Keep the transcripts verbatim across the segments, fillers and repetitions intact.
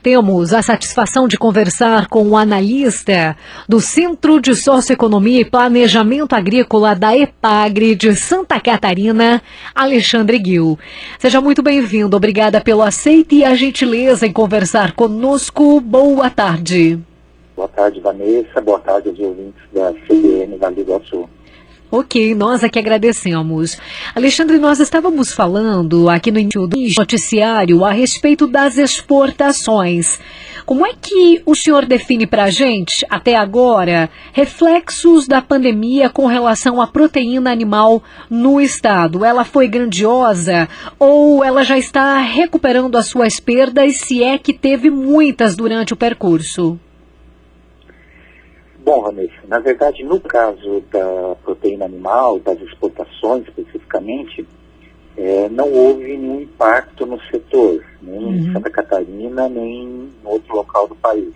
Temos a satisfação de conversar com o analista do Centro de Socioeconomia e Planejamento Agrícola da EPAGRE de Santa Catarina, Alexandre Gil. Seja muito bem-vindo, obrigada pelo aceite e a gentileza em conversar conosco. Boa tarde. Boa tarde, Vanessa. Boa tarde aos ouvintes da C B N Vale do Iguaçu. Ok, nós aqui agradecemos. Alexandre, nós estávamos falando aqui no início do noticiário a respeito das exportações. Como é que o senhor define para a gente, até agora, reflexos da pandemia com relação à proteína animal no estado? Ela foi grandiosa ou ela já está recuperando as suas perdas, se é que teve muitas durante o percurso? Bom, Vanessa, na verdade, no caso da proteína animal, das exportações especificamente, é, não houve nenhum impacto no setor, nem uhum. em Santa Catarina, nem em outro local do país.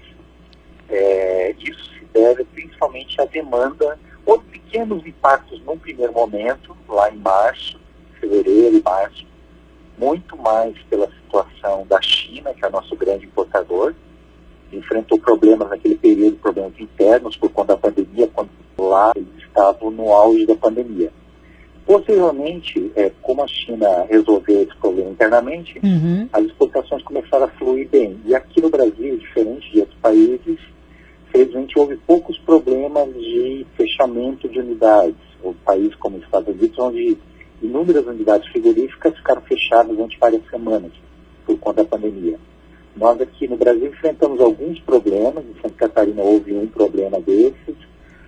É, isso se deve principalmente à demanda, ou pequenos impactos num primeiro momento, lá em março, fevereiro e março, muito mais pela situação da China, que é nosso grande importador, enfrentou problemas naquele período, problemas internos por conta da pandemia, quando lá eles estavam no auge da pandemia. Posteriormente, é, como a China resolveu esse problema internamente, uhum. as exportações começaram a fluir bem. E aqui no Brasil, diferente de outros países, felizmente houve poucos problemas de fechamento de unidades. O país como os Estados Unidos, onde inúmeras unidades frigoríficas ficaram fechadas durante várias semanas por conta da pandemia. Nós aqui no Brasil enfrentamos alguns problemas, em Santa Catarina houve um problema desses,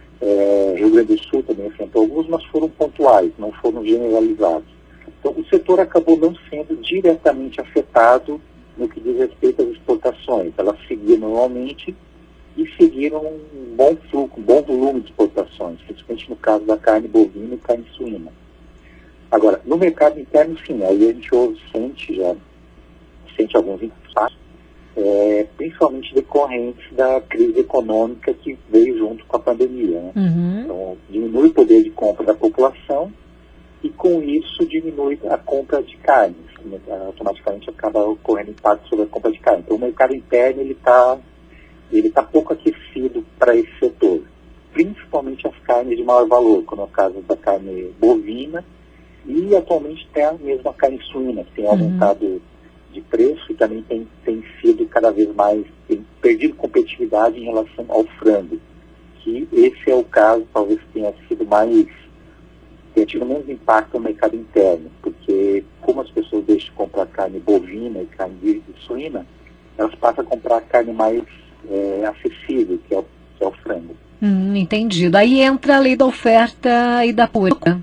é, Rio Grande do Sul também enfrentou alguns, mas foram pontuais, não foram generalizados. Então o setor acabou não sendo diretamente afetado no que diz respeito às exportações. Elas seguiram normalmente e seguiram um bom fluxo, um bom volume de exportações, principalmente no caso da carne bovina e carne suína. Agora, no mercado interno, sim, aí a gente ouve, sente já, sente alguns impactos, É, principalmente decorrentes da crise econômica que veio junto com a pandemia. Né? Uhum. Então, diminui o poder de compra da população e, com isso, diminui a compra de carnes. Né? Automaticamente acaba ocorrendo impacto sobre a compra de carne. Então, o mercado interno está ele tá pouco aquecido para esse setor, principalmente as carnes de maior valor, como é o caso da carne bovina e, atualmente, até mesmo a carne suína, que tem uhum. aumentado de preço e também tem, tem sido cada vez mais, tem perdido competitividade em relação ao frango, que esse é o caso, talvez tenha sido mais, tenha tido menos impacto no mercado interno, porque como as pessoas deixam de comprar carne bovina e carne de suína, elas passam a comprar carne mais é, acessível, que é, o, que é o frango. Hum, entendido. Aí entra a lei da oferta e da procura.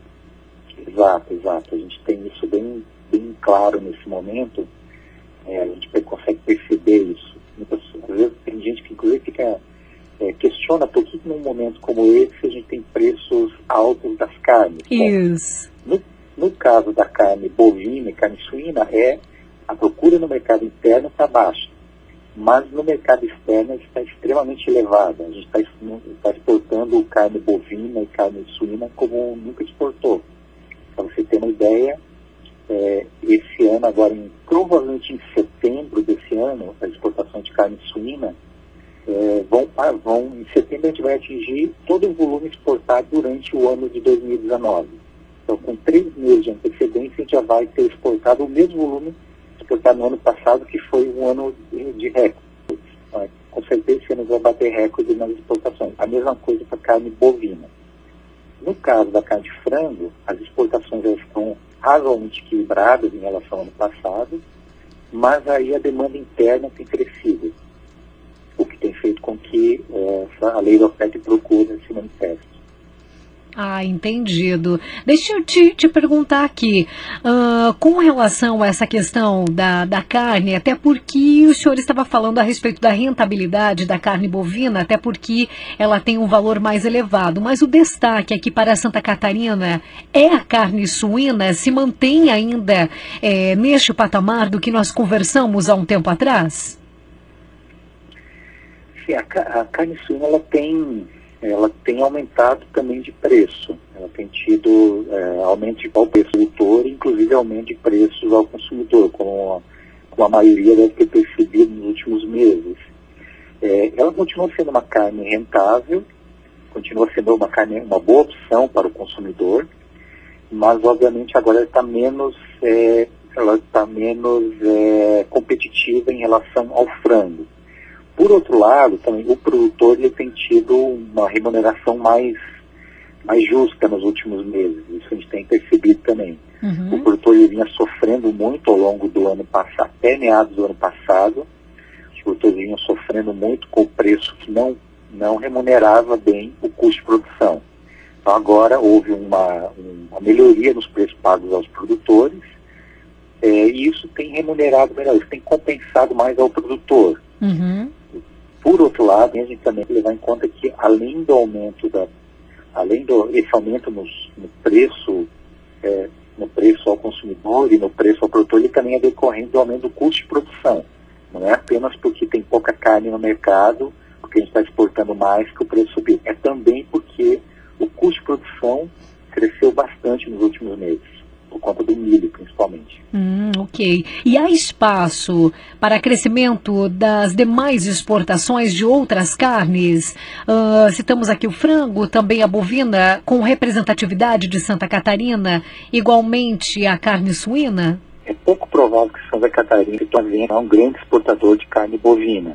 Exato, exato. A gente tem isso bem bem claro nesse momento, é, a gente consegue perceber isso. Muitas vezes tem gente que inclusive fica, é, questiona por que num momento como esse a gente tem preços altos das carnes. Isso. Bom, no, no caso da carne bovina e carne suína, é, a procura no mercado interno está baixa, mas no mercado externo está extremamente elevada. A gente está tá exportando carne bovina e carne suína como nunca exportou. Para você ter uma ideia, É, esse ano, agora, em, provavelmente em setembro desse ano, as exportações de carne suína é, vão, vão, em setembro a gente vai atingir todo o volume exportado durante o ano de dois mil e dezenove. Então, com três meses de antecedência, a gente já vai ter exportado o mesmo volume exportado no ano passado, que foi um ano de, de recorde. Então, com certeza, esse ano vai bater recorde nas exportações. A mesma coisa para a carne bovina. No caso da carne de frango, as exportações já estão razoavelmente equilibradas em relação ao ano passado, mas aí a demanda interna tem crescido, o que tem feito com que é, a lei da oferta e procura se manifeste. Ah, entendido. Deixa eu te, te perguntar aqui, uh, com relação a essa questão da, da carne, até porque o senhor estava falando a respeito da rentabilidade da carne bovina, até porque ela tem um valor mais elevado, mas o destaque aqui para Santa Catarina é a carne suína, se mantém ainda é, neste patamar do que nós conversamos há um tempo atrás? Sim, a, a carne suína ela tem... ela tem aumentado também de preço. Ela tem tido é, aumento de ao preço do produtor, inclusive aumento de preços ao consumidor, como a, como a maioria deve ter percebido nos últimos continua sendo uma carne rentável, continua sendo uma carne, uma boa opção para o consumidor, mas obviamente agora ela está menos, é, ela está menos é, competitiva em relação ao frango. Por outro lado, também o produtor ele tem tido uma remuneração mais, mais justa nos últimos meses. Isso a gente tem percebido também. Uhum. O produtor ele vinha sofrendo muito ao longo do ano passado, até meados do ano passado. Os produtores vinham sofrendo muito com o preço que não, não remunerava bem o custo de produção. Então agora houve uma, uma melhoria nos preços pagos aos produtores, é, e isso tem remunerado melhor, isso tem compensado mais ao produtor. Uhum. Por outro lado, a gente também tem que levar em conta que além do aumento da, além do esse aumento nos, no preço, é, no preço ao consumidor e no preço ao produtor, ele também é decorrente do aumento do custo de produção. Não é apenas porque tem pouca carne no mercado, porque a gente está exportando mais que o preço subiu. É também porque o custo de produção cresceu bastante nos últimos meses, por conta do milho, principalmente. Hum, ok. E há espaço para crescimento das demais exportações de outras carnes? Uh, citamos aqui o frango, também a bovina, com representatividade de Santa Catarina, igualmente a carne suína? É pouco provável que Santa Catarina é um grande exportador de carne bovina,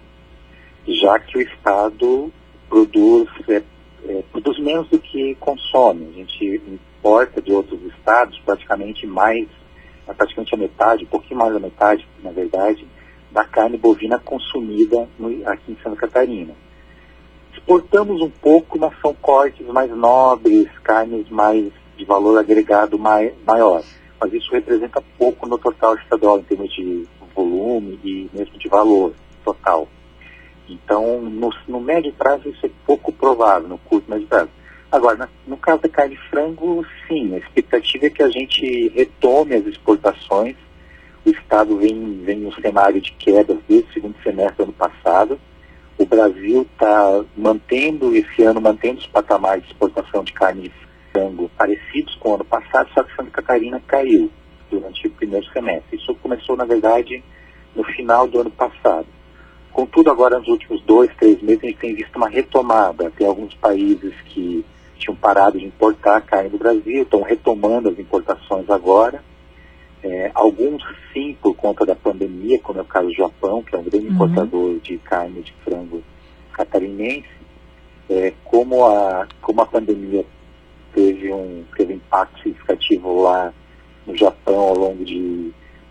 já que o Estado produz, é, é, produz menos do que consome. A gente importa de outros estados praticamente mais, praticamente a metade, um pouquinho mais da metade, na verdade, da carne bovina consumida no, aqui em Santa Catarina. Exportamos um pouco, mas são cortes mais nobres, carnes mais de valor agregado mai, maior. Mas isso representa pouco no total estadual, em termos de volume e mesmo de valor total. Então, no, no médio prazo, isso é pouco provável, no curto médio prazo. Agora, no caso da carne de frango, sim, a expectativa é que a gente retome as exportações. O Estado vem, vem em um cenário de queda desde o segundo semestre do ano passado. O Brasil está mantendo, esse ano, mantendo os patamares de exportação de carne de frango parecidos com o ano passado, só que Santa Catarina caiu durante o primeiro semestre. Isso começou, na verdade, no final do ano passado. Contudo, agora nos últimos dois, três meses, a gente tem visto uma retomada. Tem alguns países que tinham parado de importar carne do Brasil, estão retomando as importações agora. É, alguns, sim, por conta da pandemia, como é o caso do Japão, que é um grande uhum. importador de carne de frango catarinense. É, como, a, como a pandemia teve um, teve um impacto significativo lá no Japão ao longo de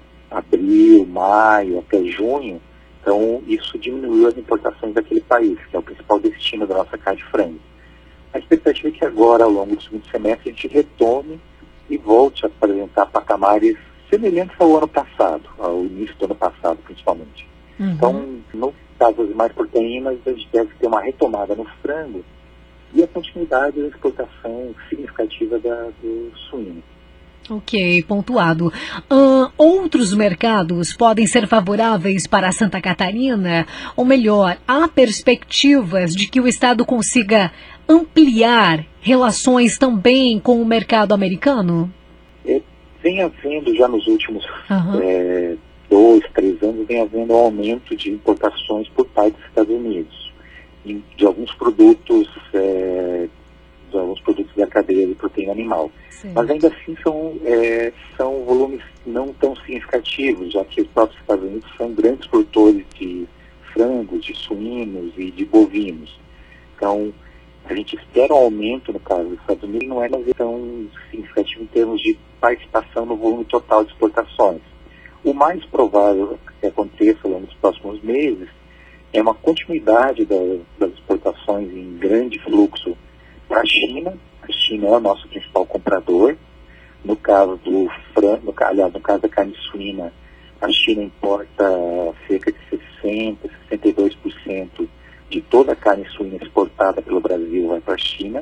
abril, maio, até junho, então isso diminuiu as importações daquele país, que é o principal destino da nossa carne de frango. A expectativa é que agora, ao longo do segundo semestre, a gente retome e volte a apresentar patamares semelhantes ao ano passado, ao início do ano passado, principalmente. Uhum. Então, no caso das demais proteínas, a gente deve ter uma retomada no frango e a continuidade da exportação significativa da, do suíno. Ok, pontuado. Uh, outros mercados podem ser favoráveis para Santa Catarina? Ou melhor, há perspectivas de que o Estado consiga ampliar relações também com o mercado americano? É, vem havendo já nos últimos uhum. é, dois, três anos, vem havendo um aumento de importações por parte dos Estados Unidos, de alguns produtos, é, de alguns produtos da cadeia de proteína animal. Sim. Mas ainda assim são, é, são volumes não tão significativos, já que os próprios Estados Unidos são grandes produtores de frangos, de suínos e de bovinos. Então, a gente espera um aumento no caso dos Estados Unidos, não é tão significativo em termos de participação no volume total de exportações. O mais provável que aconteça ao longo dos próximos meses é uma continuidade da, das exportações em grande fluxo para a China. A China é o nosso principal comprador. No caso do frango, no, aliás, no caso da carne suína, a China importa cerca de sessenta, sessenta e dois por cento de toda a carne suína exportada pelo Brasil vai para a China.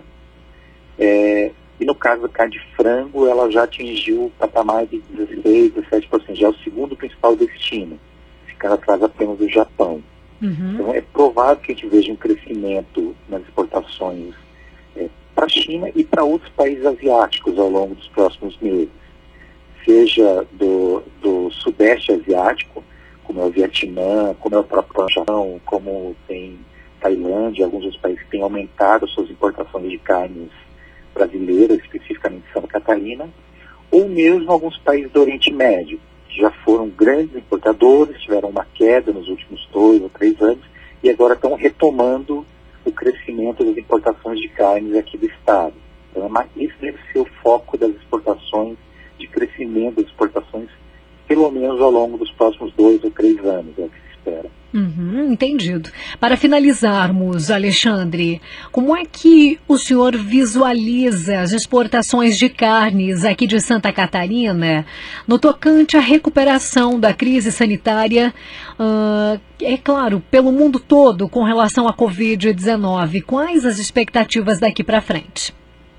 É, e no caso da carne de frango, ela já atingiu o patamar de dezesseis, dezessete por cento, já é o segundo principal destino, ficando atrás apenas do Japão. Uhum. Então é provável que a gente veja um crescimento nas exportações é, para a China e para outros países asiáticos ao longo dos próximos meses, seja do, do Sudeste Asiático, como é o Vietnã, como é o próprio Japão, como tem Tailândia, alguns outros países que têm aumentado suas importações de carnes brasileiras, especificamente Santa Catarina, ou mesmo alguns países do Oriente Médio, que já foram grandes importadores, tiveram uma queda nos últimos dois ou três anos, e agora estão retomando o crescimento das importações de carnes aqui do estado. Então, esse deve ser o foco das exportações, de crescimento das exportações, pelo menos ao longo dos próximos dois ou três anos, é o que se espera. Uhum, entendido. Para finalizarmos, Alexandre, como é que o senhor visualiza as exportações de carnes aqui de Santa Catarina no tocante à recuperação da crise sanitária, uh, é claro, pelo mundo todo com relação à covid dezenove? Quais as expectativas daqui para frente?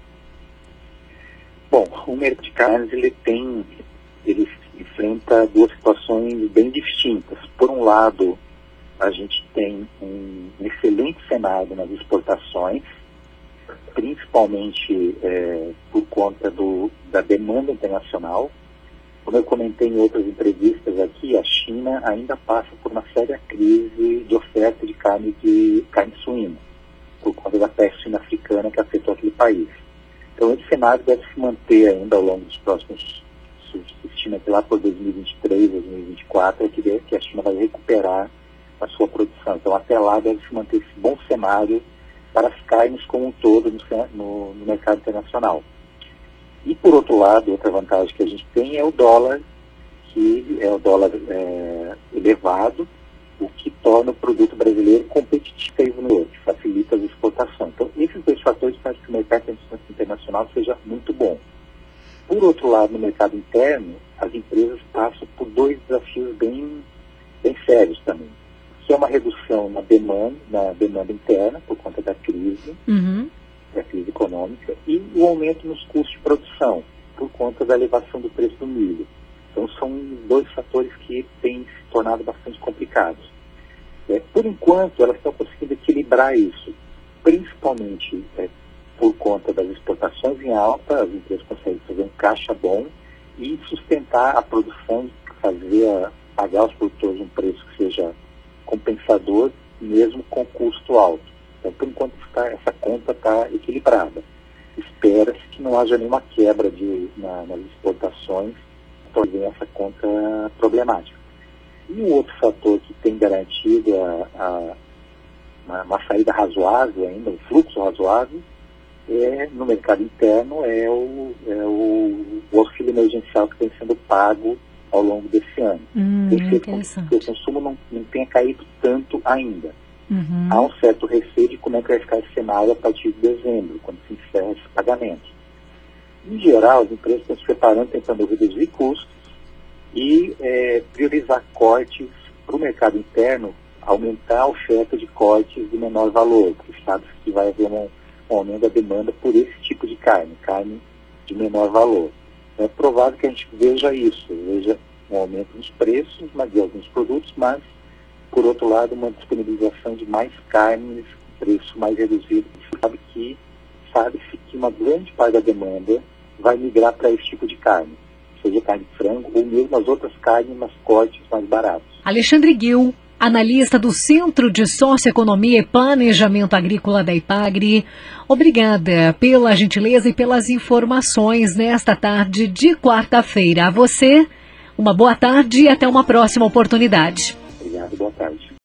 Bom, o mercado de carnes ele tem, ele enfrenta duas situações bem distintas. Por um lado, a gente tem um excelente cenário nas exportações, principalmente é, por conta do, da demanda internacional. Como eu comentei em outras entrevistas aqui, a China ainda passa por uma séria crise de oferta de carne, de carne suína, por conta da peste suína africana que afetou aquele país. Então esse cenário deve se manter ainda ao longo dos próximos, se estima que lá por dois mil e vinte e três, dois mil e vinte e quatro, é que, que a China vai recuperar a sua produção. Então, até lá deve se manter esse bom cenário para as carnes como um todo no, no, no mercado internacional. E, por outro lado, outra vantagem que a gente tem é o dólar, que é o dólar é, elevado, o que torna o produto brasileiro competitivo no outro, facilita as exportações. Então, esses dois fatores fazem que o mercado internacional seja muito bom. Por outro lado, no mercado interno, as empresas passam por dois desafios bem, bem sérios também, que é uma redução na demanda, na demanda interna, por conta da crise, uhum. da crise econômica, e o aumento nos custos de produção, por conta da elevação do preço do milho. Então, são dois fatores que têm se tornado bastante complicados. É, por enquanto, elas estão conseguindo equilibrar isso, principalmente é, por conta das exportações em alta, as empresas conseguem fazer um caixa bom e sustentar a produção, fazer a, pagar aos produtores um preço que seja compensador, mesmo com custo alto. Então, por enquanto, está, essa conta está equilibrada. Espera-se que não haja nenhuma quebra de, na, nas exportações, tornando essa conta problemática. E um outro fator que tem garantido a, a, uma, uma saída razoável ainda, um fluxo razoável, é, no mercado interno, é, o, é o, o auxílio emergencial que tem sendo pago ao longo desse ano. Hum, tem feito com que o consumo não, não tenha caído tanto ainda. Uhum. Há um certo receio de como é que vai ficar esse cenário a partir de dezembro, quando se encerra esse pagamento. Em geral, as empresas estão se preparando, tentando reduzir custos e é, priorizar cortes para o mercado interno, aumentar a oferta de cortes de menor valor, porque sabe que vai haver um, um aumento da demanda por esse tipo de carne, carne de menor valor. É provável que a gente veja isso, veja um aumento nos preços de alguns produtos, mas, por outro lado, uma disponibilização de mais carnes, preço mais reduzido. Sabe que, sabe-se que uma grande parte da demanda vai migrar para esse tipo de carne, seja carne de frango ou mesmo as outras carnes, mas cortes mais baratos. Alexandre Gil, analista do Centro de Socioeconomia e Planejamento Agrícola da Ipagre, obrigada pela gentileza e pelas informações nesta tarde de quarta-feira. A você, uma boa tarde e até uma próxima oportunidade. Obrigado, boa tarde.